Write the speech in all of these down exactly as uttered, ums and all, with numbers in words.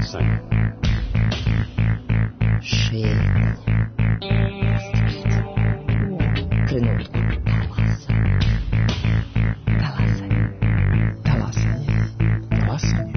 Talasanje. Šetnja. Trenutku. Talasanje. Talasanje. Talasanje.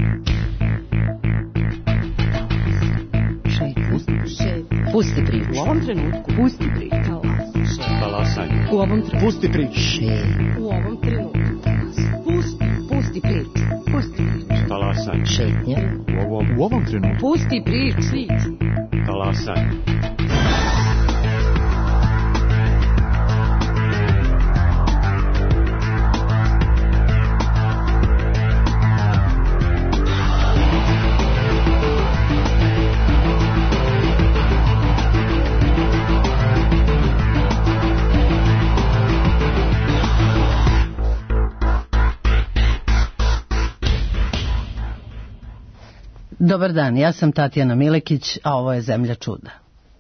Pusti priču. U ovom trenutku. Pusti priču. Talasanje. U ovom trenutku. Pusti priču. U ovom trenutku. Pusti. Pusti priču. Pusti priču. Talasanje. Šetnja. U ovom, u ovom trenutku. Pusti priču. Talasanje. Dobar dan, ja sam Tatjana Milekić, a ovo je Zemlja čuda.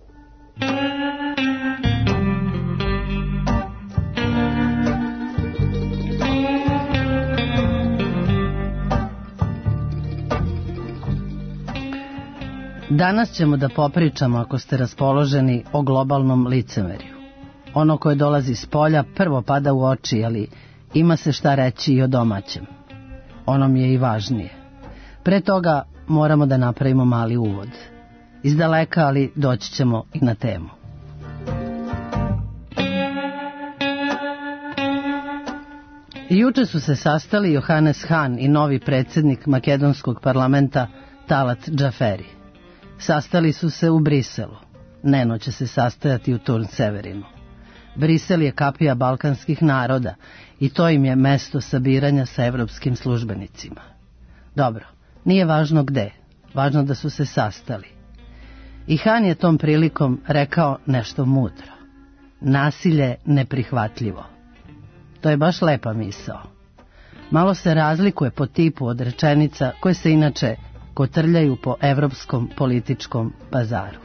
Danas ćemo da popričamo, ako ste raspoloženi, o globalnom licemerju. Ono koje dolazi s polja prvo pada u oči, ali ima se šta reći i o domaćem. Ono mi je i važnije. Pre toga moramo da napravimo mali uvod. Izdaleka, ali doći ćemo i na temu. Juče su se sastali Johannes Hahn i novi predsjednik makedonskog parlamenta Talat Džaferi. Sastali su se u Briselu. Neno će se sastajati u Turn Severinu. Brisel je kapija balkanskih naroda i to im je mesto sabiranja sa evropskim službenicima. Dobro. Nije važno gde, važno da su se sastali. I Hahn je tom prilikom rekao nešto mudro. Nasilje neprihvatljivo. To je baš lepa misao. Malo se razlikuje po tipu od rečenica koje se inače kotrljaju po evropskom političkom bazaru.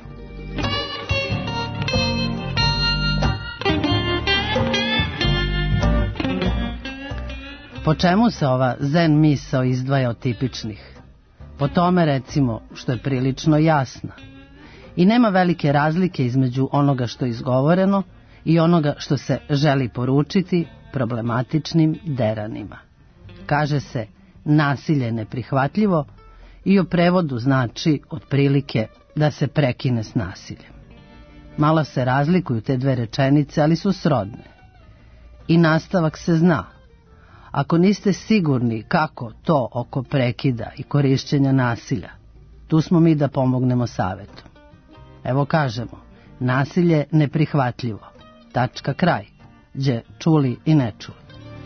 Po čemu se ova zen misao izdvaja od tipičnih? Po tome, recimo, što je prilično jasna. I nema velike razlike između onoga što je izgovoreno i onoga što se želi poručiti problematičnim deranima. Kaže se nasilje neprihvatljivo i u prevodu znači otprilike da se prekine s nasiljem. Malo se razlikuju te dve rečenice, ali su srodne. I nastavak se zna. Ako niste sigurni kako to oko prekida i korišćenja nasilja, tu smo mi da pomognemo savjetom. Evo kažemo, nasilje neprihvatljivo, tačka kraj, gdje čuli i ne čuli.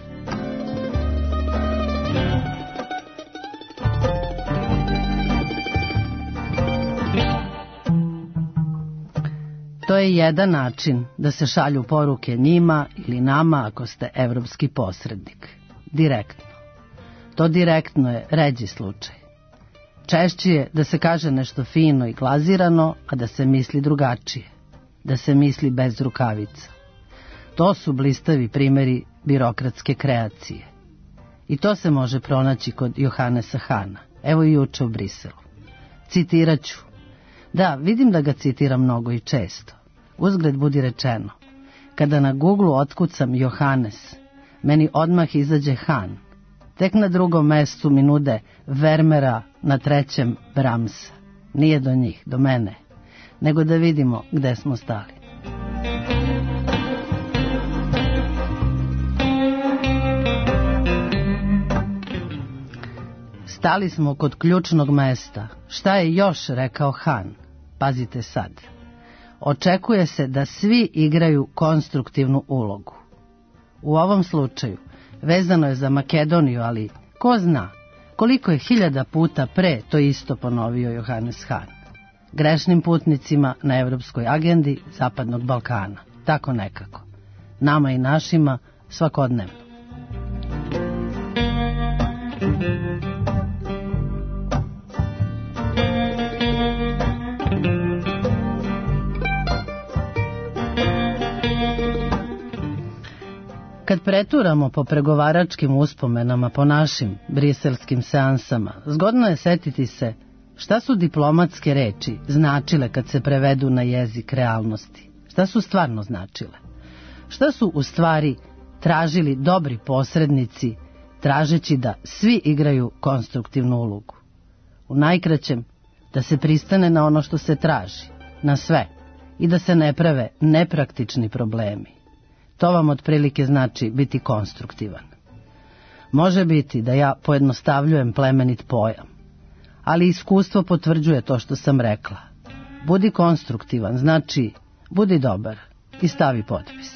To je jedan način da se šalju poruke njima ili nama ako ste evropski posrednik. Direktno. To direktno je ređi slučaj. Češće je da se kaže nešto fino i glazirano, a da se misli drugačije. Da se misli bez rukavica. To su blistavi primjeri birokratske kreacije. I to se može pronaći kod Johannesa Hahna. Evo i juče u Briselu. Citirat ću. Da, vidim da ga citiram mnogo i često. Uzgled budi rečeno. Kada na Google otkucam Johannes, meni odmah izađe Hahn. Tek na drugom mestu mi nude Vermeera, na trećem Brahmsa. Nije do njih, do mene. Nego da vidimo gde smo stali. Stali smo kod ključnog mesta. Šta je još rekao Hahn? Pazite sad. Očekuje se da svi igraju konstruktivnu ulogu. U ovom slučaju vezano je za Makedoniju, ali ko zna koliko je hiljada puta pre to isto ponovio Johannes Hahn. Grešnim putnicima na evropskoj agendi Zapadnog Balkana. Tako nekako. Nama i našima svakodnevno. Kad preturamo po pregovaračkim uspomenama, po našim briselskim seansama, zgodno je setiti se Šta su diplomatske reči značile kad se prevedu na jezik realnosti? Šta su stvarno značile? Šta su u stvari tražili dobri posrednici, tražeći da svi igraju konstruktivnu ulogu? U najkraćem, da se pristane na ono što se traži, na sve, i da se ne prave nepraktični problemi. To vam otprilike znači biti konstruktivan. Može biti da ja pojednostavljujem plemenit pojam, ali iskustvo potvrđuje to što sam rekla. Budi konstruktivan, znači budi dobar i stavi potpis.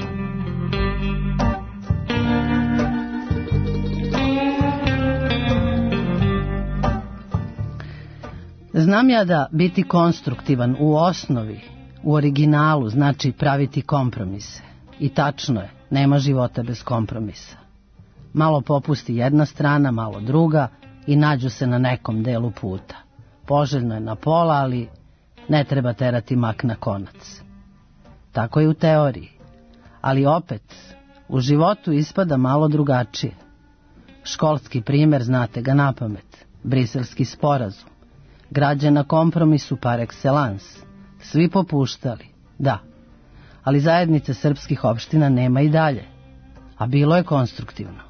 Znam ja da biti konstruktivan u osnovi, u originalu, znači praviti kompromise. I tačno je, nema života bez kompromisa. Malo popusti jedna strana, malo druga i nađu se na nekom delu puta. Poželjno je na pola, ali ne treba terati mak na konac. Tako je u teoriji. Ali opet, u životu ispada malo drugačije. Školski primjer, znate ga napamet, Briselski sporazum. Građen na kompromisu par excellence. Svi popuštali, da. Ali zajednice srpskih opština nema i dalje. A bilo je konstruktivno.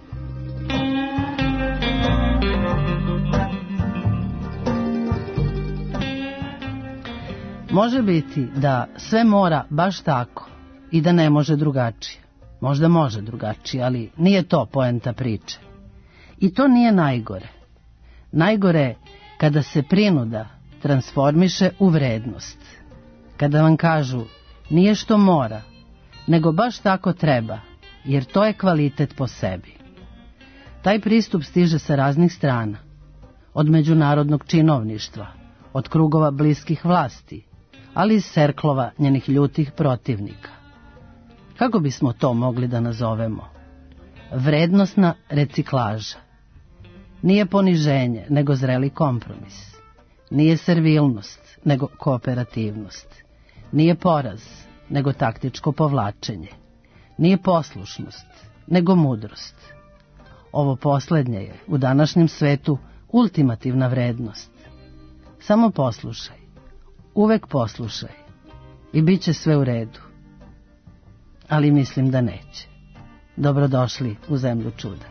Može biti da sve mora baš tako i da ne može drugačije. Možda može drugačije, ali nije to poenta priče. I to nije najgore. Najgore je kada se prinuda transformiše u vrednost. Kada vam kažu nije što mora, nego baš tako treba, jer to je kvalitet po sebi. Taj pristup stiže sa raznih strana. Od međunarodnog činovništva, od krugova bliskih vlasti, ali iz serklova njenih ljutih protivnika. Kako bismo to mogli da nazovemo? Vrednosna reciklaža. Nije poniženje, nego zreli kompromis. Nije servilnost, nego kooperativnost. Nije poraz, nego taktičko povlačenje. Nije poslušnost, nego mudrost. Ovo poslednje je u današnjem svetu ultimativna vrednost. Samo poslušaj, uvek poslušaj i bit će sve u redu. Ali mislim da neće. Dobrodošli u zemlju čuda.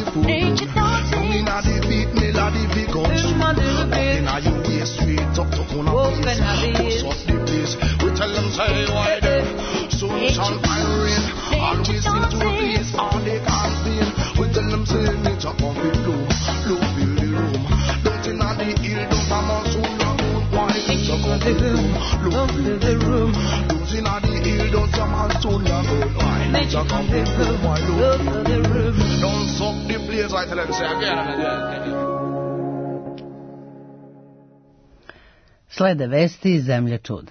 Up in a you way straight up to moon of peace. Push up the place, we tell them say why them. Social irate, always seem to please all they can't feel. We tell them say need to come with bloom, bloom fill the room. Don't in on the hill, don't come on soon. Why need to come with bloom, bloom fill the room. Don't in on the hill, don't come on soon. Why need to come with bloom, why bloom fill the room. Don't suck the place, I tell them say again and again. Slede vesti iz zemlje čuda.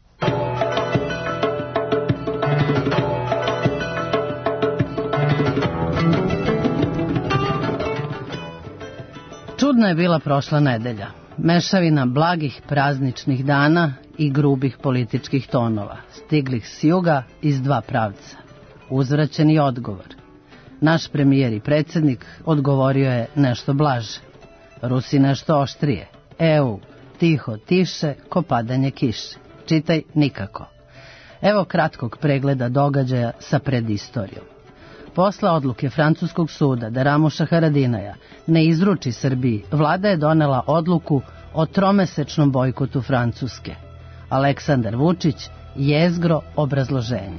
Čudna je bila prošla nedelja. Mešavina blagih prazničnih dana i grubih političkih tonova, stiglih s juga iz dva pravca. Uzvraćeni odgovor. Naš premijer i predsjednik odgovorio je nešto blaže. Rusi nešto oštrije. E U tiho tiše ko padanje kiše. Čitaj nikako. Evo kratkog pregleda događaja sa predistorijom. Posle odluke francuskog suda da Ramuša Haradinaja ne izruči Srbiji, vlada je donela odluku o tromesečnom bojkotu Francuske. Aleksandar Vučić jezgro obrazloženja.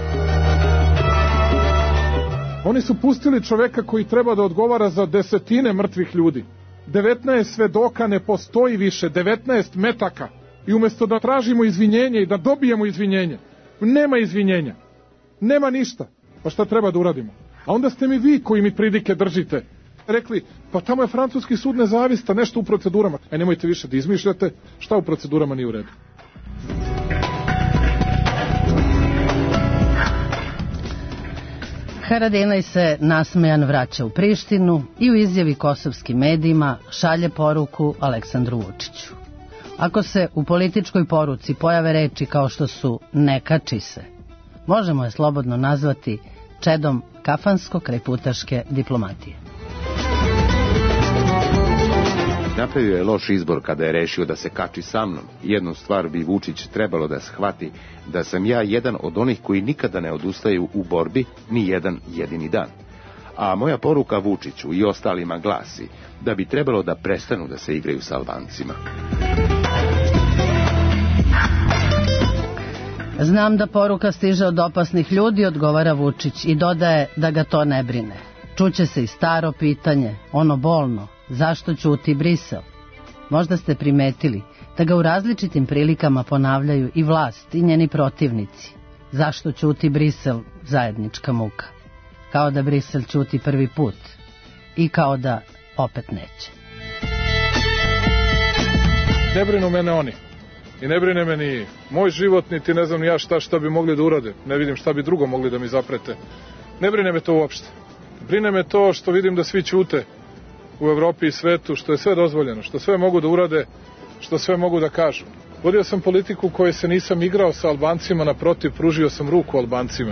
Oni su pustili čoveka koji treba da odgovara za desetine mrtvih ljudi. devetnaest svedoka ne postoji više, devetnaest metaka. I umjesto da tražimo izvinjenje i da dobijemo izvinjenje, nema izvinjenja. Nema ništa. Pa šta treba da uradimo? A onda ste mi vi koji mi pridike držite rekli, pa tamo je francuski sud nezavistan, nešto u procedurama. E nemojte više da izmišljate, šta u procedurama nije u redu. Haradinaj se nasmejan vraća u Prištinu i u izjavi kosovskim medijima šalje poruku Aleksandru Vučiću. Ako se u političkoj poruci pojave reči kao što su ne kači se, možemo je slobodno nazvati čedom kafansko-krajputaške diplomatije. Napravio je loš izbor kada je rešio da se kači sa mnom. Jednu stvar bi Vučić trebalo da shvati, da sam ja jedan od onih koji nikada ne odustaju u borbi ni jedan jedini dan. A moja poruka Vučiću i ostalima glasi da bi trebalo da prestanu da se igraju sa Albancima. Znam da poruka stiže od opasnih ljudi, odgovara Vučić i dodaje da ga to ne brine. Čuće se i staro pitanje, ono bolno, zašto ćuti Brisel? Možda ste primetili da ga u različitim prilikama ponavljaju i vlast i njeni protivnici. Zašto ćuti Brisel, zajednička muka? Kao da Brisel ćuti prvi put i kao da opet neće. Ne brinu mene oni. I ne brine me ni moj život, niti ne znam ni ja šta, šta bi mogli da urade. Ne vidim šta bi drugo mogli da mi zaprete. Ne brine me to uopšte. Brine me to što vidim da svi ćute u Evropi i svetu, što je sve dozvoljeno, što sve mogu da urade, što sve mogu da kažu. Vodio sam politiku koje se nisam igrao sa Albancima, naprotiv, pružio sam ruku Albancima.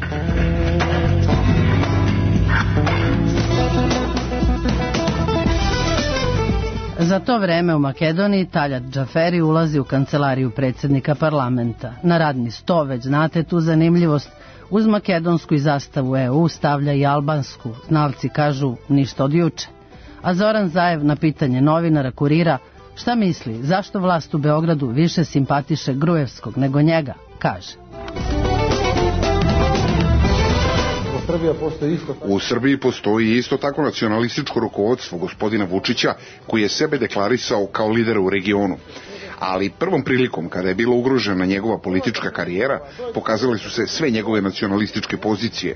Za to vreme u Makedoniji Taljat Džaferi ulazi u kancelariju predsjednika parlamenta. Na radni sto, već znate tu zanimljivost, uz makedonsku i zastavu E U stavlja i albansku. Znalci kažu ništa od juče. A Zoran Zaev na pitanje novinara Kurira šta misli, zašto vlast u Beogradu više simpatiše Gruevskog nego njega, kaže. U Srbiji postoji isto tako nacionalističko rukovodstvo gospodina Vučića, koji je sebe deklarisao kao lidera u regionu. Ali prvom prilikom, kada je bila ugrožena njegova politička karijera, pokazale su se sve njegove nacionalističke pozicije.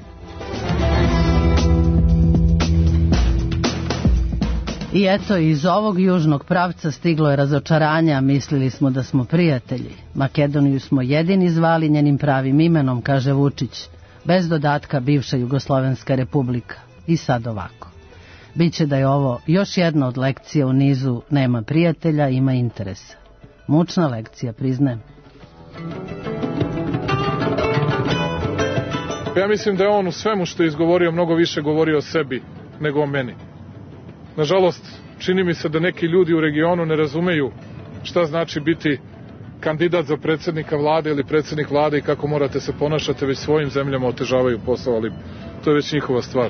I eto, iz ovog južnog pravca stiglo je razočaranja, mislili smo da smo prijatelji. Makedoniju smo jedini zvali njenim pravim imenom, kaže Vučić, bez dodatka bivša Jugoslovenska republika. I sad ovako. Biće da je ovo još jedna od lekcija u nizu nema prijatelja, ima interesa. Mučna lekcija, priznajem. Ja mislim da je on u svemu što je izgovorio mnogo više govorio o sebi nego o meni. Nažalost, čini mi se da neki ljudi u regionu ne razumeju šta znači biti kandidat za predsjednika vlade ili predsjednik vlade i kako morate se ponašati, već svojim zemljama otežavaju posao, ali to je već njihova stvar.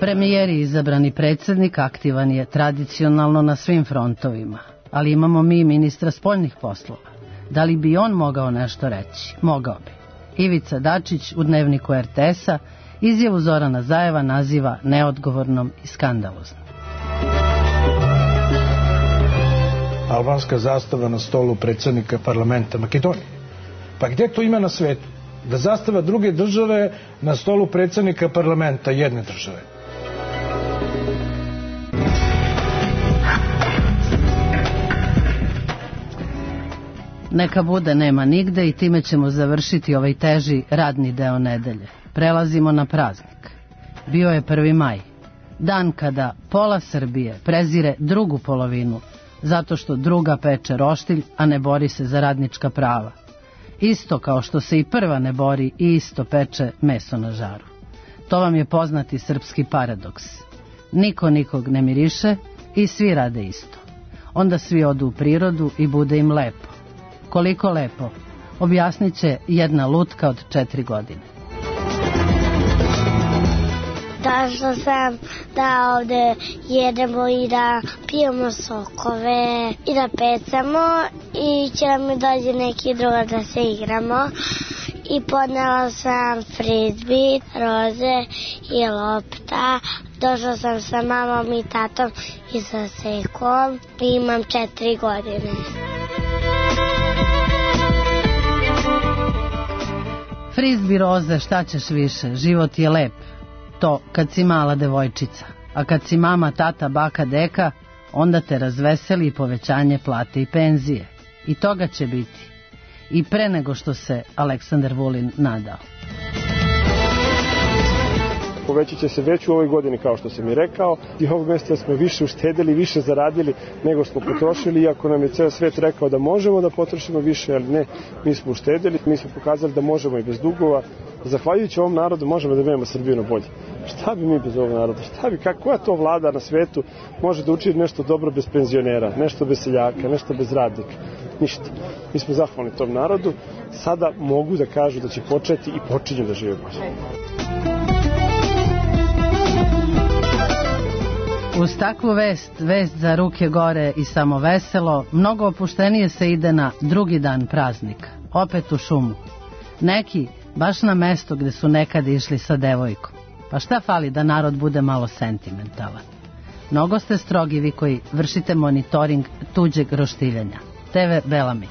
Premijer i izabrani predsjednik aktivan je tradicionalno na svim frontovima, ali imamo mi ministra spoljnih poslova. Da li bi on mogao nešto reći? Mogao bi. Ivica Dačić u dnevniku er te esa izjavu Zorana Zajeva naziva neodgovornom i skandaloznom. Albanska zastava na stolu predsjednika parlamenta Makedonije. Pa gdje to ima na svetu? Da zastava druge države na stolu predsjednika parlamenta jedne države. Neka bude nema nigde i time ćemo završiti ovaj teži radni deo nedelje. Prelazimo na praznik. Bio je prvi maj. Dan kada pola Srbije prezire drugu polovinu, zato što druga peče roštilj, a ne bori se za radnička prava. Isto kao što se i prva ne bori i isto peče meso na žaru. To vam je poznati srpski paradoks. Niko nikog ne miriše i svi rade isto. Onda svi odu u prirodu i bude im lepo. Koliko lepo, objasnit će jedna lutka od četiri godine. Došla sam da ovde jedemo i da pijemo sokove i da pecamo i će nam dođe neki druga da se igramo. I ponela sam frizbi, roze i lopta. Došla sam sa mamom i tatom i sa sekom i imam četiri godine. Frizbi, roze, šta ćeš više, život je lep. To kad si mala devojčica, a kad si mama, tata, baka, deka, onda te razveseli povećanje plate i penzije. I toga će biti. I pre nego što se Aleksandar Vulin nadao. Povećat će se već u ovoj godini, kao što sam i rekao, i ovog mjeseca smo više uštedili, više zaradili nego smo potrošili, iako nam je ceo svet rekao da možemo da potrošimo više, ali ne, mi smo uštedili, mi smo pokazali da možemo i bez dugova. Zahvaljujući ovom narodu možemo da imamo Srbiju na bolje. Šta bi mi bez ovog naroda? Šta bi, koja to vlada na svetu može da učini nešto dobro bez penzionera, nešto bez seljaka, nešto bez radnika? Ništa. Mi smo zahvalni tom narodu. Sada mogu da kažu da će početi i počinju da žive bolje. Uz takvu vest, vest za ruke gore i samo veselo, mnogo opuštenije se ide na drugi dan praznika, opet u šumu. Neki baš na mesto gde su nekad išli sa devojkom. Pa šta fali da narod bude malo sentimentalan? Mnogo ste strogi vi koji vršite monitoring tuđeg roštiljanja. te ve Belami.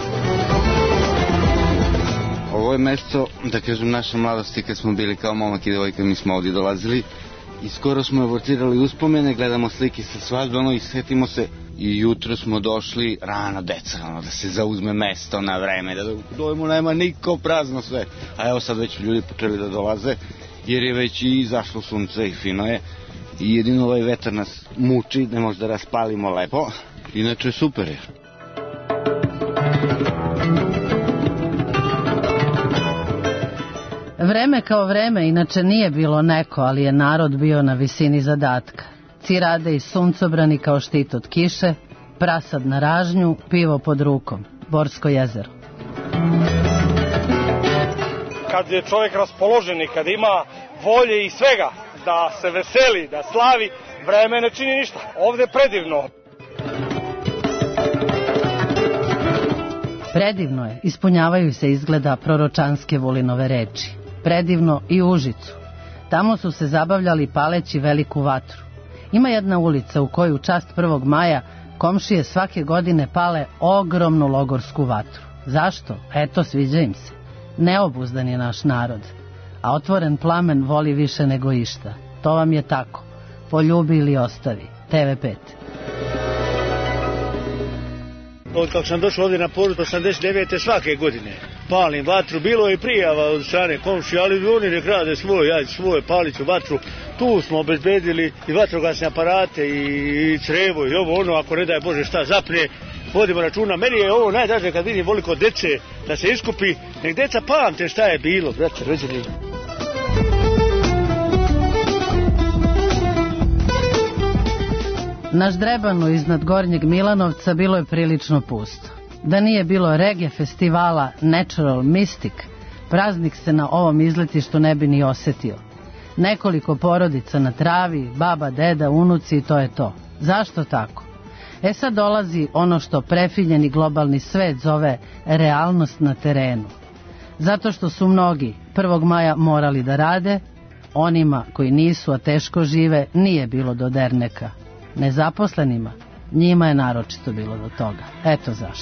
Ovo je mesto, da kažem, naše mladosti kad smo bili kao momak i devojka, mi smo ovdje dolazili i skoro smo abortirali uspomene, gledamo slike sa svadbama i setimo se i jutro smo došli rano deca, ono, da se zauzme mesto na vreme, da u dojmu nema niko, prazno sve. A evo sad već ljudi počeli da dolaze jer je već i izašlo sunce i fino je i jedino ovaj vetar nas muči, ne možda raspalimo lepo, inače super je. Vreme kao vreme, inače nije bilo neko, ali je narod bio na visini zadatka. Cirade i suncobrani kao štit od kiše, prasad na ražnju, pivo pod rukom, Borsko jezero. Kad je čovjek raspoložen i kad ima volje i svega da se veseli, da slavi, vreme ne čini ništa. Ovdje je predivno. Predivno je, ispunjavaju se izgleda proročanske Vulinove reči. Predivno i u Užicu. Tamo su se zabavljali paleći veliku vatru. Ima jedna ulica u kojoj u čast prvog maja komšije svake godine pale ogromnu logorsku vatru. Zašto? Eto, sviđa im se. Neobuzdan je naš narod, a otvoren plamen voli više nego išta. To vam je tako. Poljubi ili ostavi. te ve pet. Od kako sam došao ovdje na porod osamdeset devete svake godine palim vatru, bilo je i prijava od strane komšija, ali oni nek rade svoj, ajde svoje, paliću vatru. Tu smo obezbedili i vatrogasne aparate i, i crevo i ovo ono, ako ne daj Bože šta zapne, vodimo računa. Meni je ovo najdraže kad vidim voliko dece da se iskupi, nek deca pamte šta je bilo, brate, rođeni. Na Ždrebanu iznad Gornjeg Milanovca bilo je prilično pusto. Da nije bilo reggae festivala Natural Mystic, praznik se na ovom izletištu ne bi ni osetio. Nekoliko porodica na travi, baba, deda, unuci i to je to. Zašto tako? E sad dolazi ono što prefinjeni globalni svet zove realnost na terenu. Zato što su mnogi prvog maja morali da rade, onima koji nisu, a teško žive, nije bilo do derneka. Nezaposlenima, njima je naročito bilo do toga. Eto zašto.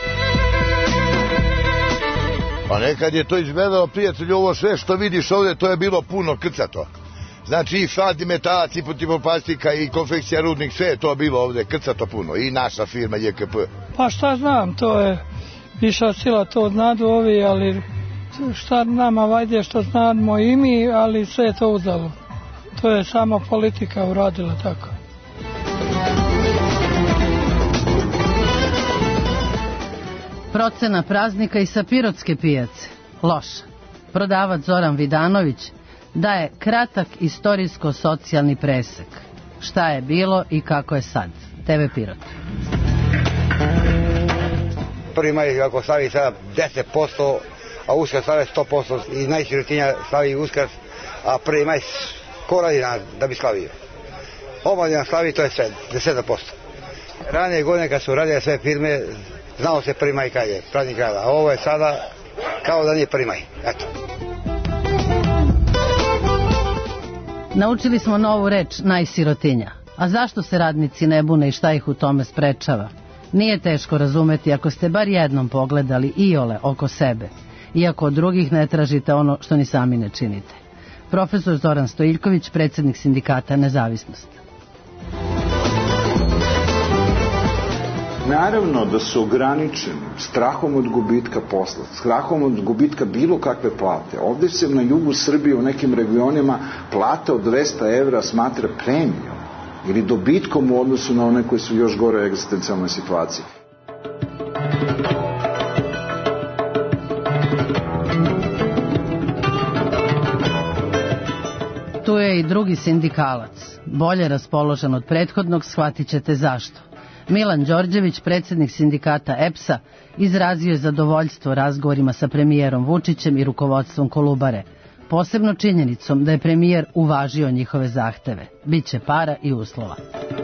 Pa nekad je to izgledalo, prijatelju, ovo sve što vidiš ovdje, to je bilo puno krcato. Znači i fad i metalac, i plastika, i konfekcija rudnik, sve je to bilo ovdje krcato puno. I naša firma J K P. Pa šta znam, to je viša sila, to znadu ovi, ali šta nama vajde što znamo i mi, ali sve je to uzalo. To je samo politika uradila tako. Procena praznika i sa Pirotske pijace. Loša. Prodavac Zoran Vidanović daje kratak istorijsko-socijalni presek. Šta je bilo i kako je sad. T V Pirot. Prvi maj ako slavi sada deset posto, a Uskrs slavi sto posto i najsirotinja slavi Uskrs, a prvi maj ko radi da bi slavio. Omladina slavi, to je sve, deset posto. Ranije godine kad su radile sve firme, znao se prvi maj kad je, praznik rada, a ovo je sada kao da nije prvi maj. Eto. Naučili smo novu reč najsirotinja. A zašto se radnici ne bune i šta ih u tome sprečava? Nije teško razumeti ako ste bar jednom pogledali iole oko sebe, iako od drugih ne tražite ono što ni sami ne činite. Profesor Zoran Stojiljković, predsjednik sindikata Nezavisnost. Naravno da su ograničeni strahom od gubitka posla, strahom od gubitka bilo kakve plate. Ovdje se na jugu Srbije u nekim regionima plata od dvesta evra smatra premijom ili dobitkom u odnosu na one koji su još gore u egzistencijalnoj situaciji. Tu je i drugi sindikalac, bolje raspoložen od prethodnog, shvatit ćete zašto. Milan Đorđević, predsjednik sindikata E P S-a, izrazio je zadovoljstvo razgovorima sa premijerom Vučićem i rukovodstvom Kolubare, posebno činjenicom da je premijer uvažio njihove zahteve. Biće para i uslova.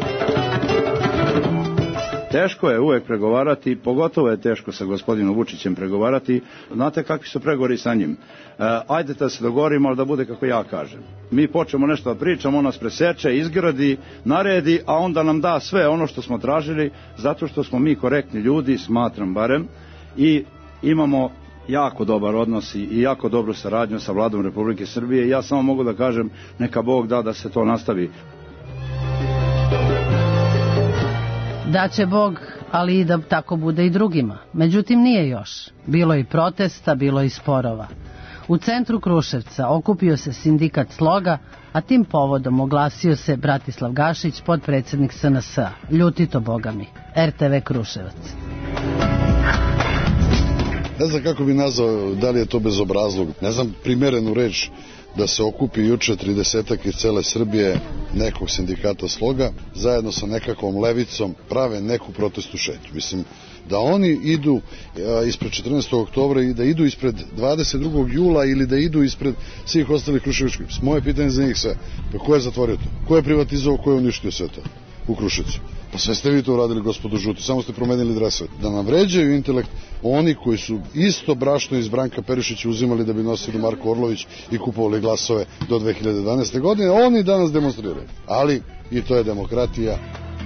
Teško je uvek pregovarati, pogotovo je teško sa gospodinom Vučićem pregovarati. Znate kakvi su pregovori sa njim? E, ajde da se dogovorimo, ali da bude kako ja kažem. Mi počnemo nešto da pričamo, on nas preseče, izgradi, naredi, a onda nam da sve ono što smo tražili, zato što smo mi korektni ljudi, smatram barem, i imamo jako dobar odnos i jako dobru saradnju sa vladom Republike Srbije i ja samo mogu da kažem neka Bog da da se to nastavi. Da će Bog, ali i da tako bude i drugima. Međutim, nije još. Bilo i protesta, bilo i sporova. U centru Kruševca okupio se sindikat Sloga, a tim povodom oglasio se Bratislav Gašić, potpredsjednik S N S-a. Ljutito, boga mi. R T V Kruševac. Ne znam kako bi nazvao, da li je to bezobrazluk. Ne znam primerenu reč da se okupi juče tridesetak iz cele Srbije nekog sindikata Sloga, zajedno sa nekakvom levicom prave neku protestnu šetnju. Mislim, da oni idu a, ispred četrnaestog oktobra i da idu ispred dvadeset drugog jula ili da idu ispred svih ostalih kruševačkih. Moje pitanje za njih sve, pa ko je zatvorio to? Ko je privatizovao, ko je uništio sve to u Kruševcu? Pa sve ste vi to uradili, gospodu žuti, samo ste promenili dresove. Da nam vređaju intelekt oni koji su isto brašno iz Branka Perišića uzimali da bi nosili Marko Orlović i kupovali glasove do dve hiljade jedanaeste. godine, oni danas demonstriraju. Ali i to je demokratija.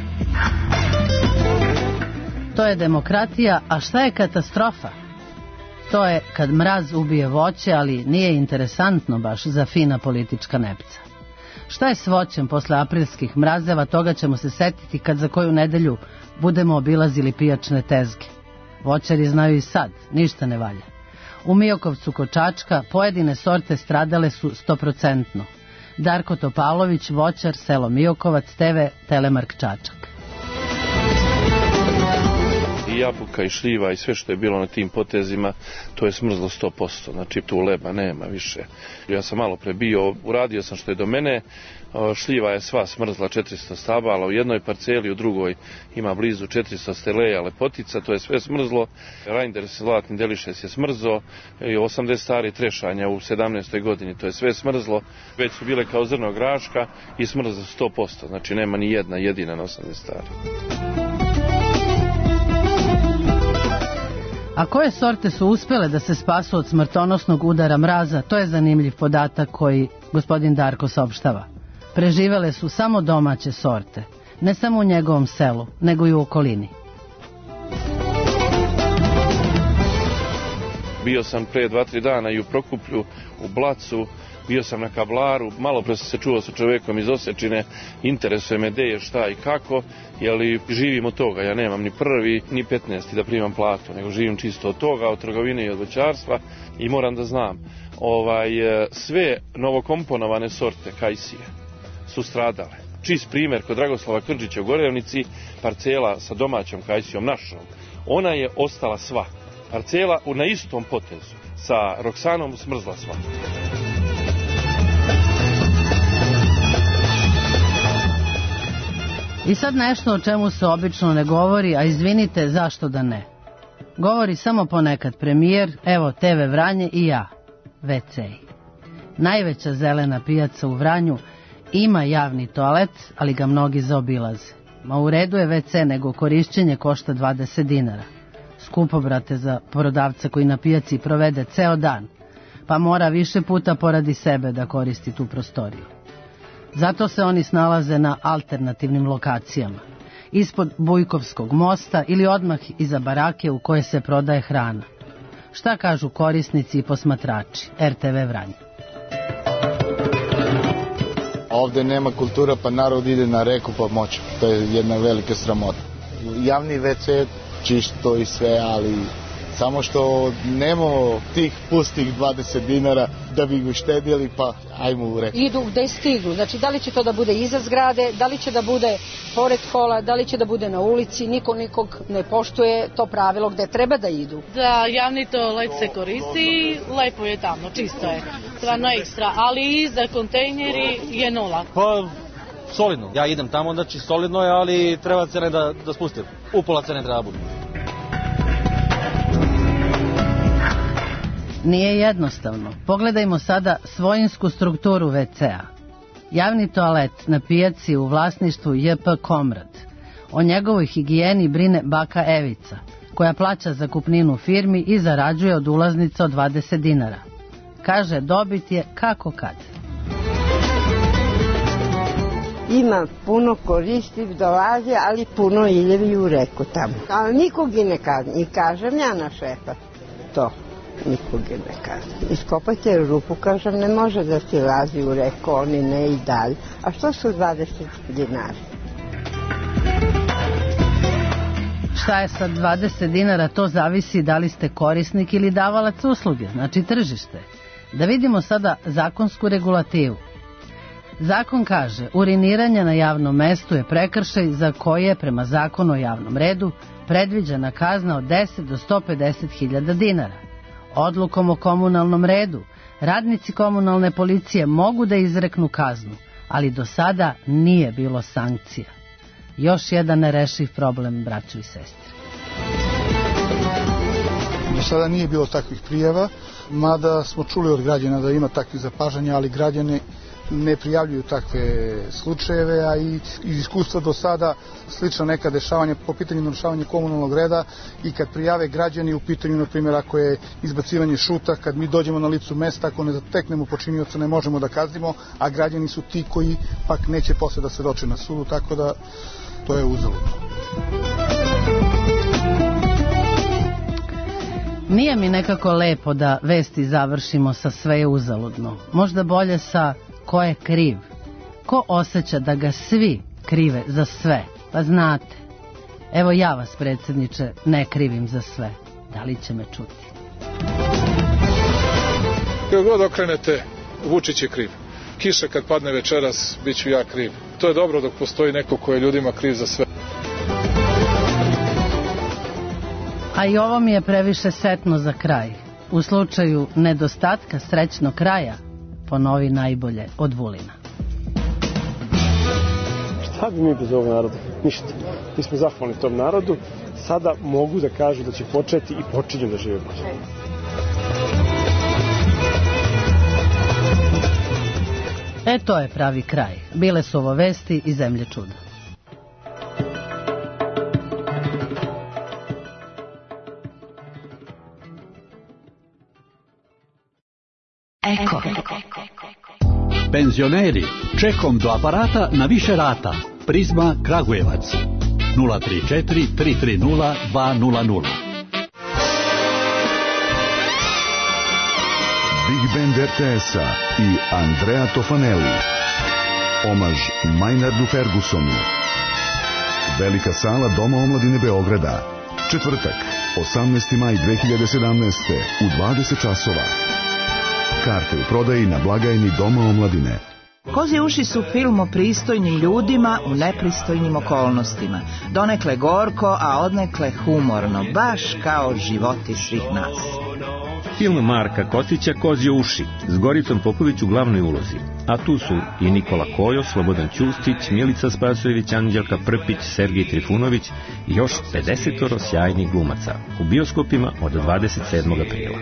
To je demokratija, a šta je katastrofa? To je kad mraz ubije voće, ali nije interesantno baš za fina politička nepca. Šta je s voćem posle aprilskih mrazeva, toga ćemo se setiti kad za koju nedelju budemo obilazili pijačne tezge. Voćari znaju i sad, ništa ne valja. U Miokovcu kod Čačka pojedine sorte stradale su stoprocentno. Darko Topalović, voćar, selo Miokovac, T V Telemark Čačak. i jabuka i šljiva i sve što je bilo na tim potezima, to je smrzlo sto posto, znači tu leba nema više. Ja sam malo prebio, uradio sam što je do mene, šljiva je sva smrzla, četiristo stabala u jednoj parceli, u drugoj ima blizu četiristo steleja lepotica, to je sve smrzlo. Reinders zlatni delišes je smrzo, i osamdeset stari trešanja u sedamnaestoj godini, to je sve smrzlo, već su bile kao zrno graška i smrzlo sto posto, znači nema ni jedna jedina na osamdeset stari. A koje sorte su uspjele da se spasu od smrtonosnog udara mraza, to je zanimljiv podatak koji gospodin Darko saopštava. Preživele su samo domaće sorte, ne samo u njegovom selu, nego i u okolini. Bio sam pre dva, tri dana i u Prokuplju, u Blacu, bio sam na Kablaru, malo pre sam se čuo sa čovekom iz Osečine, interesuje me gde je, šta i kako, jer živim od toga, ja nemam ni prvi, ni petnaesti da primam platu, nego živim čisto od toga, od trgovine i od voćarstva i moram da znam, ovaj, sve novokomponovane sorte kajsije su stradale. Čist primjer kod Dragoslava Krđića u Gorevnici, parcela sa domaćom kajsijom našom, ona je ostala sva. Parcela na istom potezu sa Roksanom smrzla sva. I sad nešto o čemu se obično ne govori, a izvinite, zašto da ne. Govori samo ponekad premijer, evo te ve Vranje i ja, ve ce. Najveća zelena pijaca u Vranju ima javni toalet, ali ga mnogi zaobilaze. Ma u redu je ve ce, nego korišćenje košta dvadeset dinara. Skupo, brate, za prodavca koji na pijaci provede ceo dan, pa mora više puta poradi sebe da koristi tu prostoriju. Zato se oni snalaze na alternativnim lokacijama, ispod Bujkovskog mosta ili odmah iza barake u kojoj se prodaje hrana. Šta kažu korisnici i posmatrači er te ve Vranje? Ovde nema kultura, pa narod ide na reku pa moće. To je jedna velika sramota. Javni ve ce čisto i sve, ali samo što nemamo tih pustih dvadeset dinara da bi uštedjeli, pa ajmo u reku. Idu gde stignu, znači da li će to da bude iza zgrade, da li će da bude pored kola, da li će da bude na ulici, niko nikog ne poštuje to pravilo gde treba da idu. Da javni toalet se koristi, lepo je tamo, čisto je, stvarno ekstra, ali iza kontejneri je nula. Pa solidno, ja idem tamo, znači solidno je, ali treba cene da, da spustim, upola cene treba budu. Nije jednostavno. Pogledajmo sada svojinsku strukturu ve ce-a. Javni toalet na pijaci u vlasništvu je pe Komrad. O njegovoj higijeni brine baka Evica, koja plaća zakupninu firmi i zarađuje od ulaznica od dvadeset dinara. Kaže, dobit je kako kad. Ima puno koristiv, dolaze, ali puno iljevi u reku tamo. Ali nikog i ne kažem. I kažem ja na šefa to. Nikog je ne kaže. Iskopajte rupu, kažem, ne može da si lazi u reku, oni ne i dalje. A što su dvadeset dinara? Šta je sad dvadeset dinara, to zavisi da li ste korisnik ili davalac usluge, znači tržište. Da vidimo sada zakonsku regulativu. Zakon kaže, uriniranje na javnom mestu je prekršaj za koje, prema zakonu o javnom redu, predviđena kazna od deset do sto pedeset hiljada dinara. Odlukom o komunalnom redu, radnici komunalne policije mogu da izreknu kaznu, ali do sada nije bilo sankcija. Još jedan nerešiv problem, braćo i sestre. Do sada nije bilo takvih prijava, mada smo čuli od građana da ima takvih zapažanja, ali građani ne prijavljuju takve slučajeve, a i iz iskustva do sada slična neka dešavanja po pitanju narušavanja komunalnog reda i kad prijave građani u pitanju, na primjer, ako je izbacivanje šuta, kad mi dođemo na licu mesta, ako ne zateknemo počinioca, ne možemo da kaznimo, a građani su ti koji pak neće posle da se doče na sudu, tako da to je uzaludno. Nije mi nekako lepo da vesti završimo sa sve je uzaludno. Možda bolje sa ko je kriv. Ko osjeća da ga svi krive za sve? Pa znate, evo ja vas, predsjedniče, ne krivim za sve. Da li će me čuti? Kako god okrenete, Vučić je kriv. Kiša kad padne večeras, bit ću ja kriv. To je dobro dok postoji neko ko je ljudima kriv za sve. A i ovo mi je previše setno za kraj. U slučaju nedostatka srećnog kraja, ponovi najbolje od Vulina. Šta bi mi bez ovog naroda? Ništa. Mi smo zahvalni tom narodu. Sada mogu da kažu da će početi i počinju da žive bolje. E, to je pravi kraj. Bile su ovo vesti iz Zemlje čuda. Eko. Penzioneri, čekom do aparata na više rata. Prizma Kragujevac. nula tri četiri tri tri nula dva nula nula. Big Band er te es-a i Andrea Tofanelli. Omaž Maynardu Fergusonu. Velika sala Doma omladine Beograda. Četvrtak, osamnaesti maj dve hiljade sedamnaeste. u dvadeset časova. Karte u prodaji na blagajni Doma omladine. Kozje uši su film o pristojnim ljudima u nepristojnim okolnostima. Donekle gorko, a odnekle humorno, baš kao životi svih nas. Film Marka Kostića Kozje uši, s Goricom Popović u glavnoj ulozi. A tu su i Nikola Kojo, Slobodan Ćustić, Milica Spasojević, Anđelka Prpić, Sergij Trifunović i još pedesetoro sjajnih glumaca. U bioskopima od dvadeset sedmog aprila.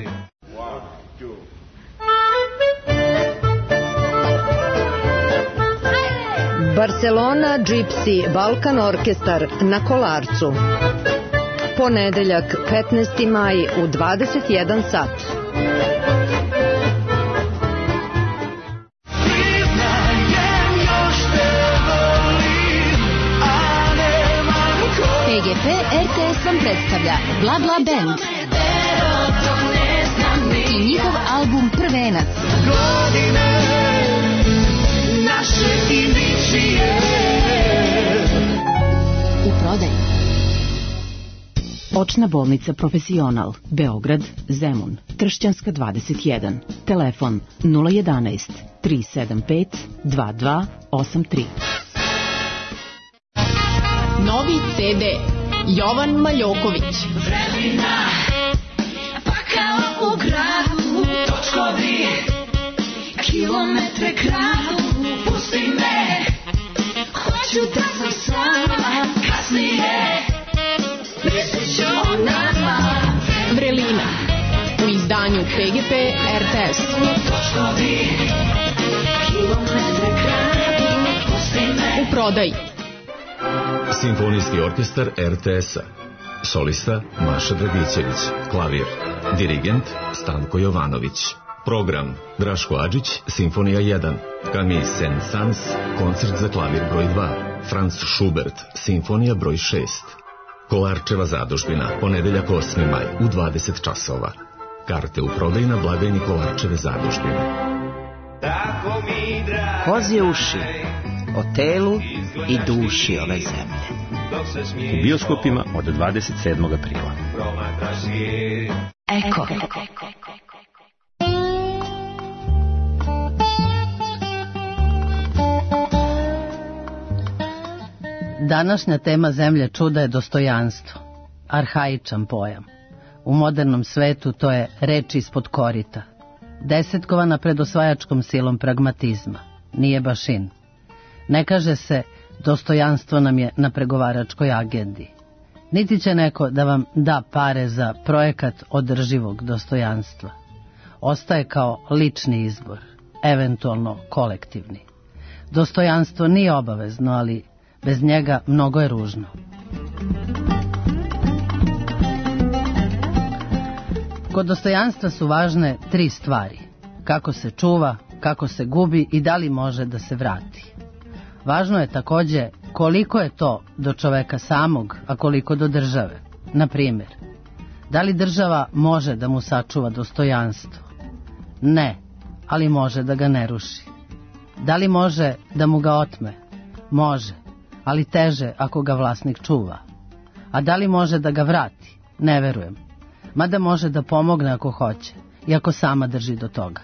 Barcelona Gypsy Balkan Orkestar na Kolarcu. Ponedeljak petnaesti maj u dvadeset jedan sat. P G P R T S vam predstavlja Bla Bla Band i njihov album Prvenac. U prodaju. Očna bolnica Profesional, Beograd, Zemun, Tršćanska dvadeset jedan. Telefon nula jedanaest tri sedam pet dva dva osam tri. Novi ce de Jovan Maljoković. Vremena, pa kao u gradu, točkovi, kilometre kradu, pusti me, hoću da sam sama, kasnije, mislit ću o nama. Vrelina, u izdanju P G P R T S. Točkovi, kilometre kradu, pusti me. U prodaji. Simfonijski orkestar er te es-a. Solista Maša Dragićević. Klavir. Dirigent Stanko Jovanović. Program Draško Adžić, Simfonija jedan. Camille Saint-Saëns, koncert za klavir broj dva. Franz Schubert, Simfonija broj šest. Kolarčeva zadužbina, ponedeljak osmi maj u dvadeset časova. Karte u prodaju na blagajni Kolarčeve zadužbine. Kozje uši, o telu i duši ove zemlje. U bioskopima od dvadeset sedmog aprila. Eko. Današnja tema Zemlje čuda je dostojanstvo. Arhaičan pojam. U modernom svetu to je reč ispod korita. Desetkovana pred osvajačkom silom pragmatizma. Nije baš in. Ne kaže se dostojanstvo nam je na pregovaračkoj agendi. Niti će neko da vam da pare za projekat održivog dostojanstva. Ostaje kao lični izbor, eventualno kolektivni. Dostojanstvo nije obavezno, ali bez njega mnogo je ružno. Kod dostojanstva su važne tri stvari. Kako se čuva, kako se gubi i da li može da se vrati. Važno je takođe koliko je to do čoveka samog, a koliko do države. Na primjer, da li država može da mu sačuva dostojanstvo? Ne, ali može da ga ne ruši. Da li može da mu ga otme? Može, ali teže ako ga vlasnik čuva. A da li može da ga vrati? Ne verujem. Mada može da pomogne ako hoće i ako sama drži do toga.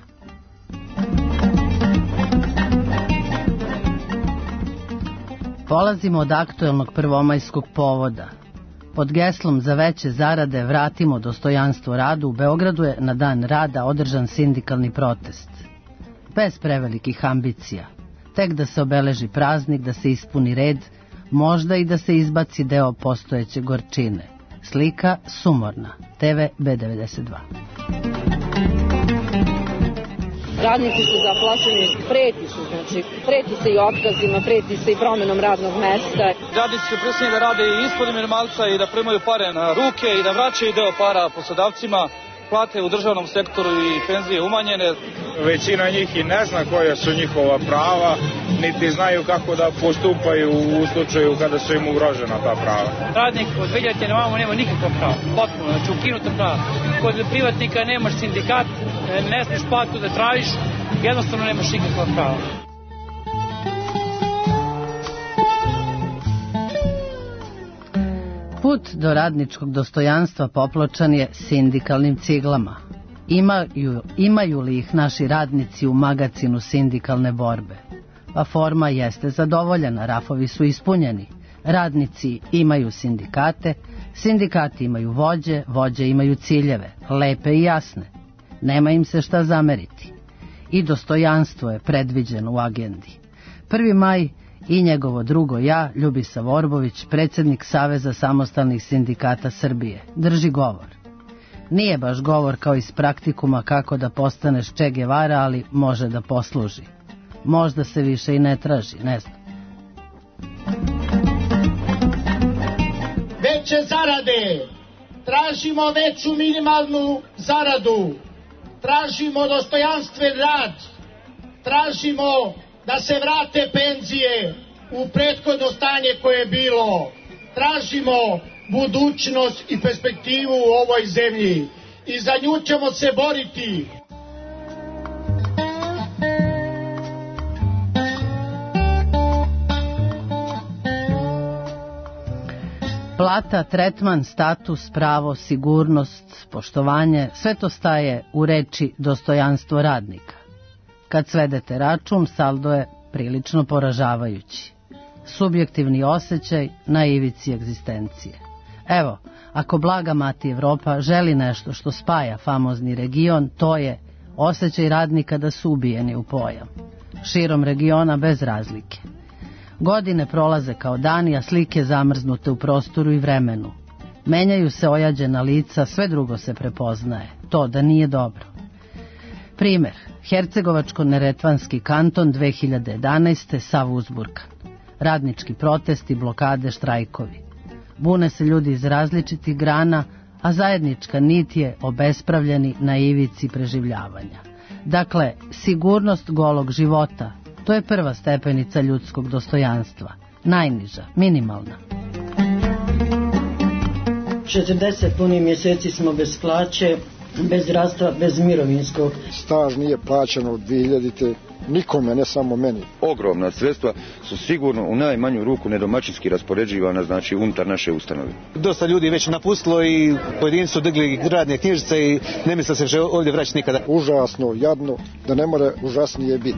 Polazimo od aktuelnog prvomajskog povoda. Pod geslom za veće zarade vratimo dostojanstvo radu u Beogradu je na dan rada održan sindikalni protest. Bez prevelikih ambicija. Tek da se obeleži praznik, da se ispuni red, možda i da se izbaci deo postojeće gorčine. Slika sumorna. T V B devedeset dva. Radnici su zaplašeni, preti su, znači, preti se i otkazima, preti se i promenom radnog mesta. Radnici su prisiljeni da rade i ispod minimalca i da primaju pare na ruke i da vraćaju deo para poslodavcima. Plate u državnom sektoru i penzije umanjene. Većina njih i ne zna koja su njihova prava, niti znaju kako da postupaju u slučaju kada su im ugrožena ta prava. Radnik od dve hiljadite na ovamo nema nikakva prava, potpuno, znači ukinuta prava. Kod privatnika nemaš sindikat, ne smiješ platu da tražiš, jednostavno nemaš nikakva prava. Put do radničkog dostojanstva popločan je sindikalnim ciglama. Imaju, imaju li ih naši radnici u magacinu sindikalne borbe? Pa forma jeste zadovoljena, rafovi su ispunjeni. Radnici imaju sindikate, sindikati imaju vođe, vođe imaju ciljeve, lepe i jasne. Nema im se šta zameriti. I dostojanstvo je predviđeno u agendi. prvi maj i njegovo drugo ja, Ljubisa Vorbović, predsjednik Saveza samostalnih sindikata Srbije, drži govor. Nije baš govor kao iz praktikuma kako da postaneš Che Guevara, ali može da posluži. Možda se više i ne traži, ne znam. Veće zarade, tražimo veću minimalnu zaradu, tražimo dostojanstven rad, tražimo da se vrate penzije u prethodno stanje koje je bilo. Tražimo budućnost i perspektivu u ovoj zemlji i za nju ćemo se boriti. Plata, tretman, status, pravo, sigurnost, poštovanje, sve to staje u reči dostojanstvo radnika. Kad svedete račun, saldo je prilično poražavajući. Subjektivni osjećaj na ivici egzistencije. Evo, ako blaga mati Evropa želi nešto što spaja famozni region, to je osjećaj radnika da su ubijeni u pojam. Širom regiona bez razlike. Godine prolaze kao dani, a slike zamrznute u prostoru i vremenu. Menjaju se ojađena lica, sve drugo se prepoznaje. To da nije dobro. Primer, Hercegovačko-Neretvanski kanton dve hiljade jedanaeste sav uzburkan. Radnički protesti, blokade, štrajkovi. Bune se ljudi iz različitih grana, a zajednička nit je obespravljeni na ivici preživljavanja. Dakle, sigurnost golog života, to je prva stepenica ljudskog dostojanstva. Najniža, minimalna. četrdeset punih mjeseci smo bez plaće, bez zdravstva, bez mirovinskog. Staž nije plaćan od dve hiljadite nikome, ne samo meni. Ogromna sredstva su sigurno u najmanju ruku nedomaćinski raspoređivana, znači unutar naše ustanove. Dosta ljudi već napustilo i pojedinci su digli radne knjižice i ne misle se ovdje vraćati nikada. Užasno, jadno, da ne more užasnije biti.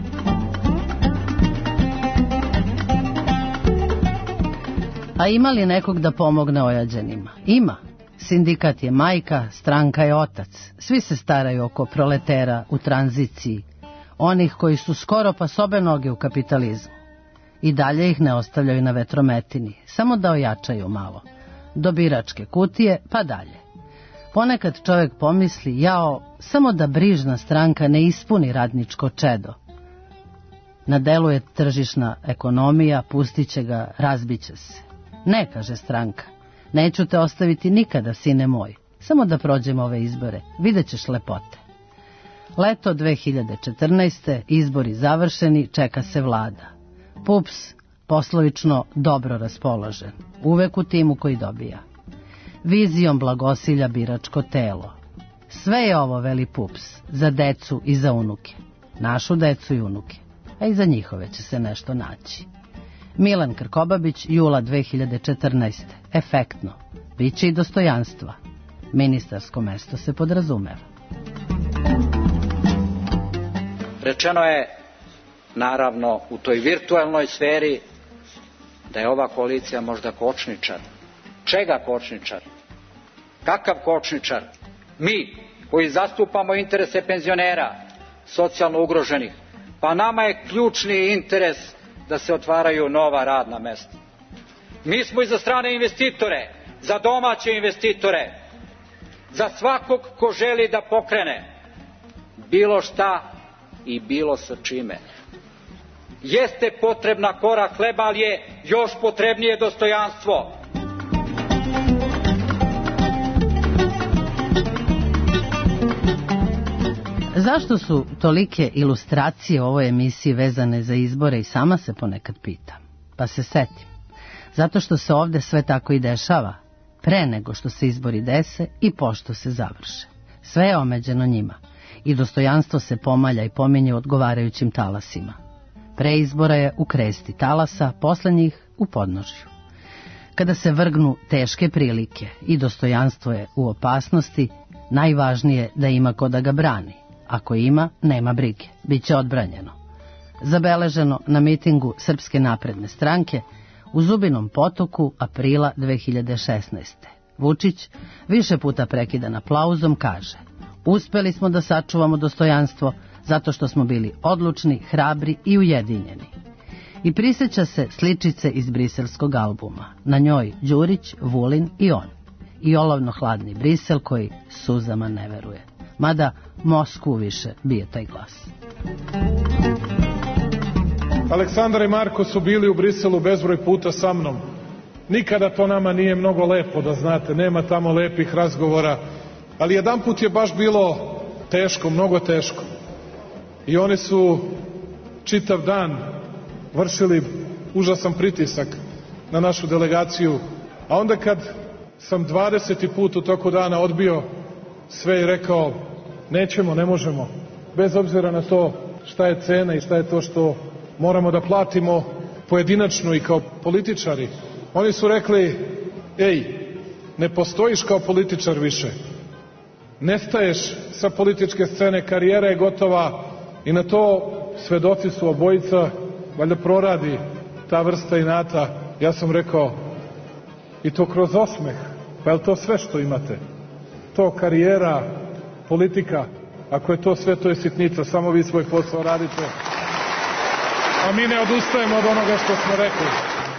A ima li nekog da pomogne ojađenima? Ima. Sindikat je majka, stranka je otac. Svi se staraju oko proletera u tranziciji. Onih koji su skoro pa sobe noge u kapitalizmu. I dalje ih ne ostavljaju na vetrometini, samo da ojačaju malo. Do biračke kutije, pa dalje. Ponekad čovjek pomisli, jao, samo da brižna stranka ne ispuni radničko čedo. Na delu je tržišna ekonomija, pustit će ga, razbiće se. Ne, kaže stranka, neću te ostaviti nikada, sine moj. Samo da prođemo ove izbore, vidjet ćeš lepote. Leto dve hiljade četrnaeste. Izbori završeni, čeka se vlada. P U P S poslovično dobro raspoložen, uvek u timu koji dobija. Vizijom blagosilja biračko telo. Sve je ovo, veli P U P S, za decu i za unuke. Našu decu i unuke, a i za njihove će se nešto naći. Milan Krkobabić, jula dve hiljade četrnaeste. Efektno. Biće i dostojanstva. Ministarsko mesto se podrazumeva. Rečeno je, naravno, u toj virtualnoj sferi da je ova koalicija možda kočničar Čega kočničar? Kakav kočničar? Mi koji zastupamo interese penzionera, socijalno ugroženih, pa nama je ključni interes da se otvaraju nova radna mesta. Mi smo i za strane investitore, za domaće investitore, za svakog ko želi da pokrene bilo šta i bilo sa čime. Jeste potrebna kora hleba, ali je još potrebnije dostojanstvo. Zašto su tolike ilustracije u ovoj emisiji vezane za izbore i sama se ponekad pitam. Pa se setim. Zato što se ovde sve tako i dešava, pre nego što se izbori dese i pošto se završe. Sve je omeđeno njima i dostojanstvo se pomalja i pominje odgovarajućim talasima. Pre izbora je u kresti talasa, posle njih u podnožju. Kada se vrgnu teške prilike i dostojanstvo je u opasnosti, najvažnije da ima ko da ga brani. Ako ima, nema brige, bit će odbranjeno. Zabeleženo na mitingu Srpske napredne stranke u Zubinom Potoku aprila dve hiljade šesnaeste. Vučić, više puta prekidan aplauzom, kaže: uspeli smo da sačuvamo dostojanstvo zato što smo bili odlučni, hrabri i ujedinjeni. I prisjeća se sličice iz briselskog albuma. Na njoj Đurić, Vulin i on. I olovno hladni Brisel koji suzama ne veruje. Mada Moskvu više bije taj glas. Aleksandar i Marko su bili u Briselu bezbroj puta sa mnom. Nikada to nama nije mnogo lepo, da znate, nema tamo lepih razgovora, ali jedanput je baš bilo teško, mnogo teško. I oni su čitav dan vršili užasan pritisak na našu delegaciju, a onda kad sam dvadeseti put u toku dana odbio sve i rekao nećemo, ne možemo, bez obzira na to šta je cena i šta je to što moramo da platimo pojedinačno i kao političari. Oni su rekli: ej, ne postojiš kao političar više, nestaješ sa političke scene, karijera je gotova. I na to svedoci su obojica, valjda proradi ta vrsta inata. Ja sam rekao: i to kroz osmeh, pa je li to sve što imate? To karijera, politika, ako je to sve, to je sitnica, samo vi svoj posao radite, a mi ne odustajemo od onoga što smo rekli.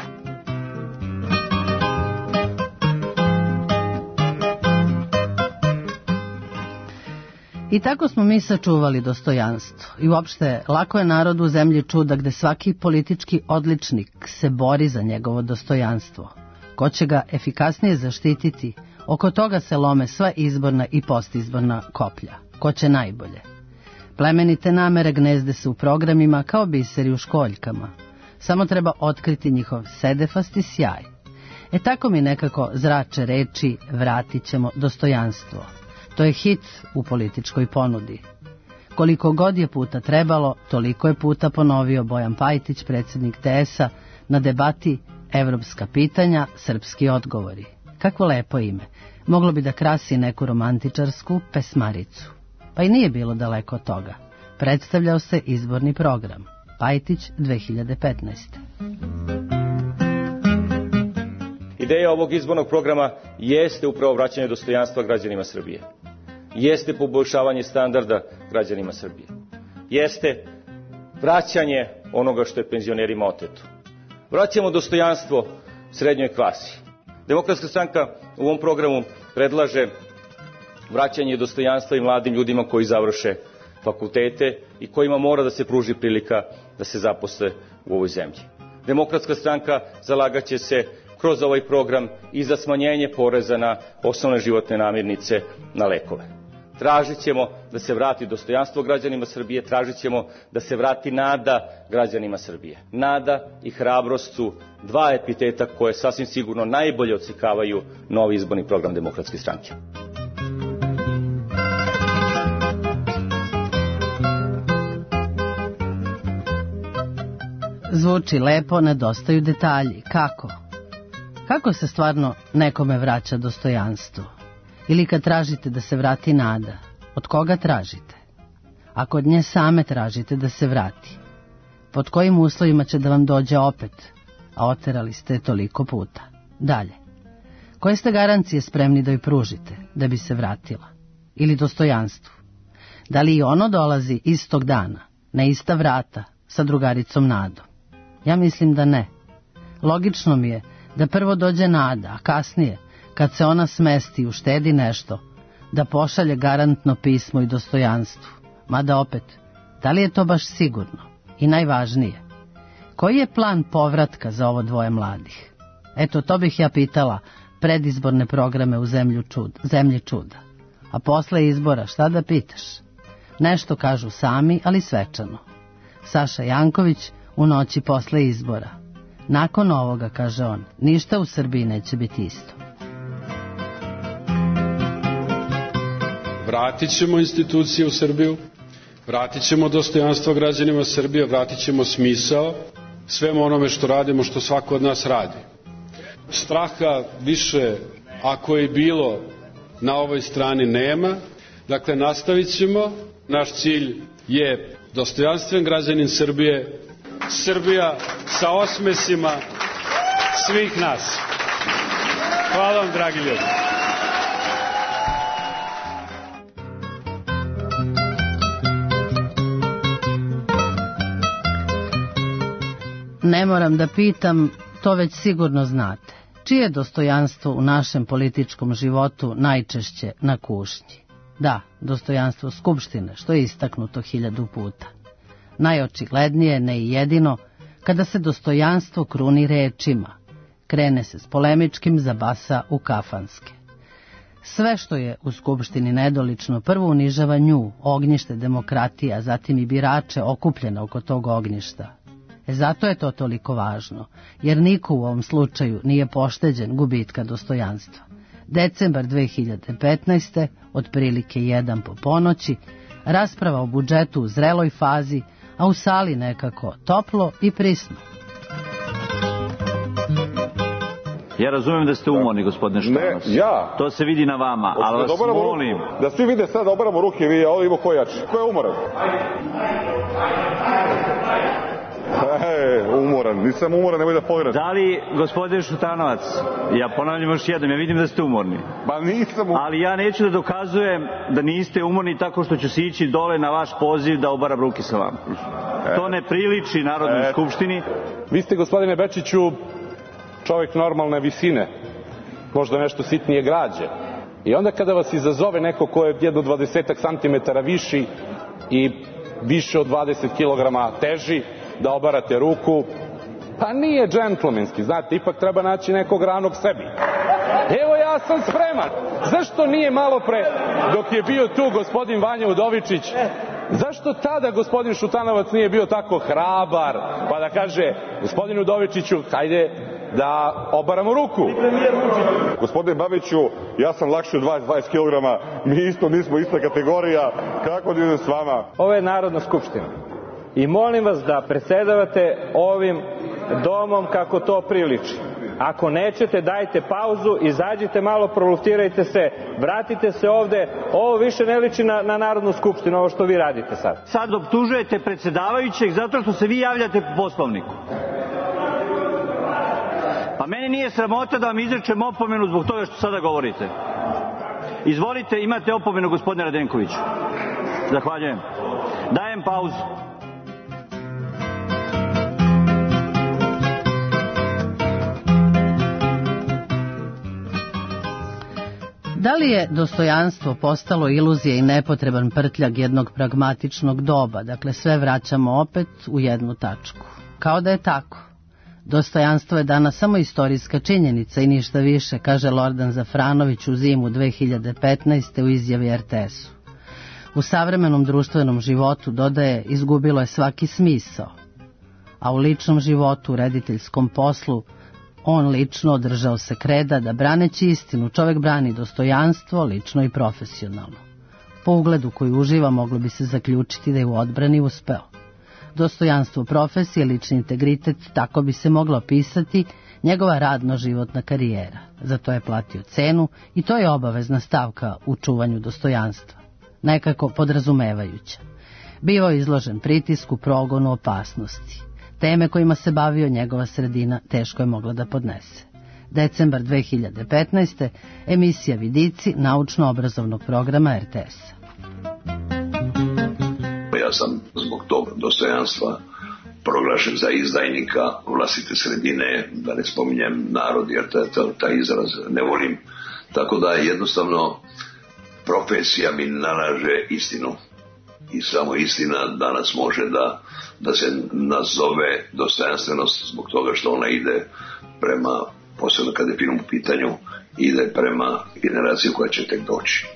I tako smo mi sačuvali dostojanstvo. I uopšte, lako je narodu u zemlji čuda gde svaki politički odličnik se bori za njegovo dostojanstvo. Ko će ga efikasnije zaštititi, oko toga se lome sva izborna i postizborna koplja. Ko će najbolje? Plemenite namere gnezde se u programima kao biseri u školjkama. Samo treba otkriti njihov sedefasti sjaj. E tako mi nekako zrače reči: vratit ćemo dostojanstvo. To je hit u političkoj ponudi. Koliko god je puta trebalo, toliko je puta ponovio Bojan Pajtić, predsjednik T S-a, na debati Evropska pitanja, srpski odgovori. Kakvo lepo ime. Moglo bi da krasi neku romantičarsku pesmaricu. Pa i nije bilo daleko od toga. Predstavljao se izborni program. Pajtić dve hiljade petnaeste. Ideja ovog izbornog programa jeste upravo vraćanje dostojanstva građanima Srbije. Jeste poboljšavanje standarda građanima Srbije. Jeste vraćanje onoga što je penzionerima oteto. Vraćamo dostojanstvo srednjoj klasi. Demokratska stranka u ovom programu predlaže vraćanje dostojanstva i mladim ljudima koji završe fakultete i kojima mora da se pruži prilika da se zaposle u ovoj zemlji. Demokratska stranka zalagaće se kroz ovaj program i za smanjenje poreza na osnovne životne namirnice, na lekove. Tražit ćemo da se vrati dostojanstvo građanima Srbije, tražit ćemo da se vrati nada građanima Srbije. Nada i hrabrost su dva epiteta koje sasvim sigurno najbolje odsikavaju novi izborni program Demokratske stranke. Zvuči lepo, nedostaju detalji. Kako? Kako se stvarno nekome vraća dostojanstvo? Ili kad tražite da se vrati nada, od koga tražite? Ako od nje same tražite da se vrati, pod kojim uslovima će da vam dođe opet, a oterali ste toliko puta? Dalje. Koje ste garancije spremni da joj pružite, da bi se vratila? Ili dostojanstvu? Da li i ono dolazi istog dana, na ista vrata, sa drugaricom Nadom? Ja mislim da ne. Logično mi je da prvo dođe Nada, a kasnije, kad se ona smesti i uštedi nešto, da pošalje garantno pismo i dostojanstvu. Mada opet, da li je to baš sigurno? I najvažnije, koji je plan povratka za ovo dvoje mladih? Eto, to bih ja pitala predizborne programe u zemlju čud, zemlji čuda. A posle izbora šta da pitaš? Nešto kažu sami, ali svečano. Saša Janković u noći posle izbora. Nakon ovoga, kaže on, ništa u Srbiji neće biti isto. Vratit ćemo institucije u Srbiju, vratit ćemo dostojanstvo građanima Srbije, vratit ćemo smisao svemu onome što radimo, što svako od nas radi. Straha više, ako je bilo, na ovoj strani nema. Dakle, nastavit ćemo. Naš cilj je dostojanstven građanin Srbije, Srbija sa osmesima svih nas. Hvala vam, dragi ljudi. Ne moram da pitam, to već sigurno znate. Čije je dostojanstvo u našem političkom životu najčešće na kušnji? Da, dostojanstvo Skupštine, što je istaknuto hiljadu puta. Najočiglednije, ne i jedino, kada se dostojanstvo kruni rečima. Krene se s polemičkim, zabasa u kafanske. Sve što je u Skupštini nedolično prvo unižava nju, ognjište demokratije, a zatim i birače okupljene oko tog ognjišta. E zato je to toliko važno, jer niko u ovom slučaju nije pošteđen gubitka dostojanstva. Decembar dve hiljade petnaeste, otprilike jedan po ponoći, rasprava o budžetu u zreloj fazi, a u sali nekako toplo i prisno. Ja razumijem da ste umorni, gospodine Šutanovac. Ne, ja. To se vidi na vama, ali vas molim. Da svi vide sad da obaramo ruke, vi, a ovo ima ko jači. Ko je umoran? E, umoran, nisam umoran, nemoj da pogledam. Da li, gospodin Šutanovac, ja ponavljam još jednom, ja vidim da ste umorni. Pa nisam umorni. Ali ja neću da dokazujem da niste umorni tako što ću se ići dole na vaš poziv da obaram ruke sa vama. E. To ne priliči Narodnoj e. skupštini. Vi ste, gospodine Bečiću, čovjek normalne visine, možda nešto sitnije građe. I onda kada vas izazove neko ko je jedno dvadesetak santimetara viši i više od dvadeset kilograma teži, da obarate ruku, pa nije džentlmenski, znate, ipak treba naći nekog ranog sebi. Evo, ja sam spreman. Zašto nije malo pre, dok je bio tu gospodin Vanja Udovičić, zašto tada gospodin Šutanovac nije bio tako hrabar, pa da kaže, gospodinu Udovičiću, hajde da obaramo ruku. Gospodine Babiću, ja sam lakši od dvadeset dvadeset kilograma, mi isto nismo ista kategorija, kako da idem s vama? Ovo je Narodna skupština. I molim vas da predsjedavate ovim domom kako to priliči. Ako nećete, dajte pauzu, izađite malo, proluftirajte se, vratite se ovde. Ovo više ne liči na, na Narodnu skupštinu, ovo što vi radite sad. Sad optužujete predsjedavajućeg zato što se vi javljate po Poslovniku. Pa meni nije sramota da vam izrečem opomenu zbog toga što sada govorite. Izvolite, imate opomenu, gospodine Radenkoviću. Zahvaljujem. Dajem pauzu. Da li je dostojanstvo postalo iluzija i nepotreban prtljag jednog pragmatičnog doba, dakle sve vraćamo opet u jednu tačku? Kao da je tako. Dostojanstvo je danas samo istorijska činjenica i ništa više, kaže Lordan Zafranović u zimu dve hiljade petnaeste. u izjavi er te esu. U savremenom društvenom životu, dodaje, izgubilo je svaki smisao, a u ličnom životu, u rediteljskom poslu, on lično održao se kreda da braneći istinu čovjek brani dostojanstvo lično i profesionalno. Po ugledu koji uživa moglo bi se zaključiti da je u odbrani uspeo. Dostojanstvo profesije, lični integritet, tako bi se moglo opisati njegova radno-životna karijera. Za to je platio cenu i to je obavezna stavka u čuvanju dostojanstva. Nekako podrazumevajuća. Bivao izložen pritisku, progonu, opasnosti. Teme kojima se bavio njegova sredina teško je mogla da podnese. Decembar dve hiljade petnaeste. Emisija Vidici naučno-obrazovnog programa er te es. Ja sam zbog tog dostojanstva proglašen za izdajnika vlastite sredine, da ne spominjem narod, jer taj izraz ne volim. Tako da jednostavno profesija mi nalaže istinu. I samo istina danas može da, da se nazove dostojanstvenost zbog toga što ona ide prema, posebno kada je film u pitanju, ide prema generaciji koja će tek doći.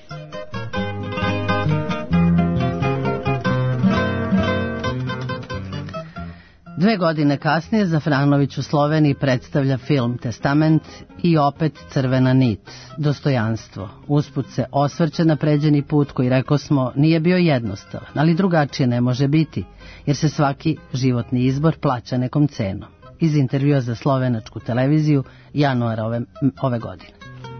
Dve godine kasnije Zafranović u Sloveniji predstavlja film Testament i opet Crvena nit, dostojanstvo. Usput se osvrće na pređeni put koji, reko smo, nije bio jednostavan, ali drugačije ne može biti, jer se svaki životni izbor plaća nekom cenom. Iz intervjua za slovenačku televiziju januara ove, ove godine.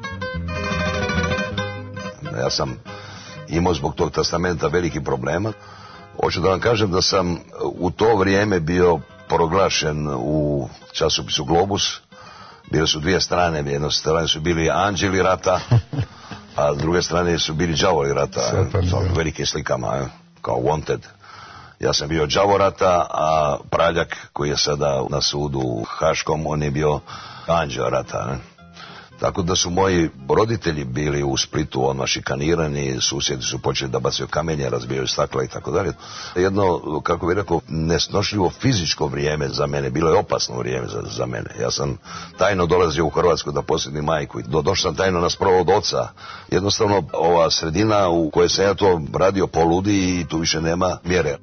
Ja sam imao zbog tog testamenta veliki problema. Hoću da vam kažem da sam u to vrijeme bio proglašen u časopisu Globus. Bile su dvije strane, jedno strane su bili anđeli rata, a s druge strane su bili đavoli rata, sa velike slikama, kao wanted. Ja sam bio đavo rata, a Praljak, koji je sada na sudu u Haškom, on je bio anđeo rata, ne? Tako da su moji roditelji bili u Splitu odmah šikanirani, susjedi su počeli da bacaju kamenje, razbijaju stakla i tako dalje. Jedno, kako bih rekao, nesnošljivo fizičko vrijeme za mene, bilo je opasno vrijeme za, za mene. Ja sam tajno dolazio u Hrvatsku da posjetim majku i do, došao sam tajno na sprovod oca. Jednostavno, ova sredina u kojoj sam ja to radio poludi i tu više nema mjere.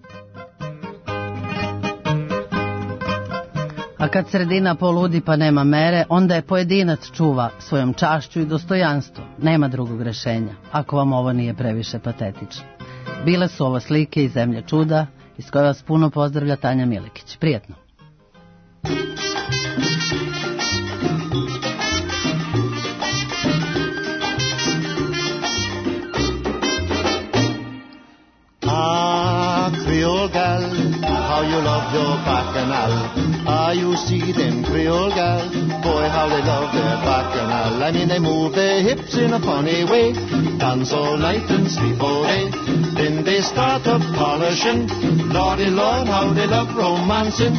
A kad sredina poludi pa nema mere, onda je pojedinac čuva svojom čašću i dostojanstvom. Nema drugog rešenja, ako vam ovo nije previše patetično. Bile su ovo slike iz Zemlje čuda, iz koje vas puno pozdravlja Tanja Milikić. Prijetno. Ah, Creole gal, how you love your bacchanal. Ah, you see them Creole gals, boy, how they love their bacchanal. I mean, they move their hips in a funny way, dance all night and sleep all day. Then they start up polishing, Lordy Lord, how they love romancing.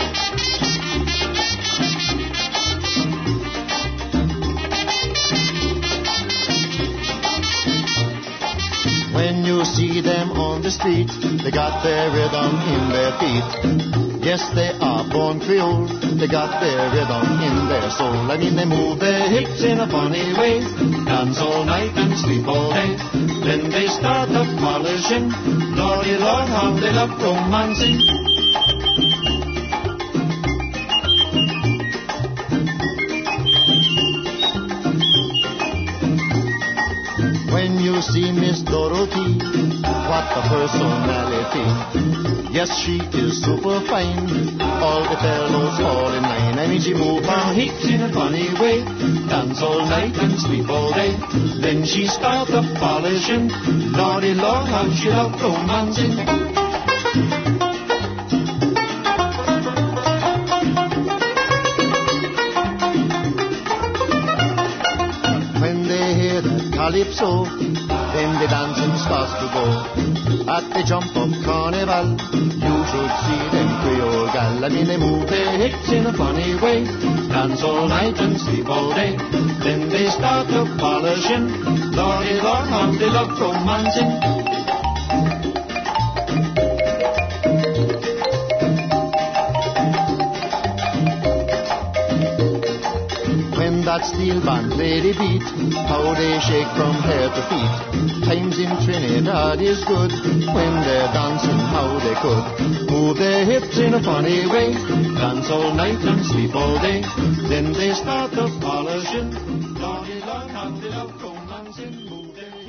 When you see them on the street, they got their rhythm in their feet. Yes, they are born Creole, they got their rhythm in their soul. I mean, they move their hips in a funny way, dance all night and sleep all day. Then they start up polishing, Lordy Lord, how they love romancing. When you see Miss Dorothy, what a personality. Yes, she is super fine, all the fellows fall in line. I mean, she move her hips in a funny way, dance all night and sleep all day. Then she start up polishing, Lordy Lord, how she love romancing. When they hear the calypso, then the dancing starts to go. At the jump of carnival, you should see them Creole gal. I mean, they move their hips in a funny way, dance all night and sleep all day. Then they start up polishing, Lordy Lord, how they love romancing. That steel band play the beat, how they shake from head to feet. Times in Trinidad is good, when they're dancing how they could. Move their hips in a funny way, dance all night and sleep all day. Then they start up polishing, Lordy Lord, how they love romancing. Move their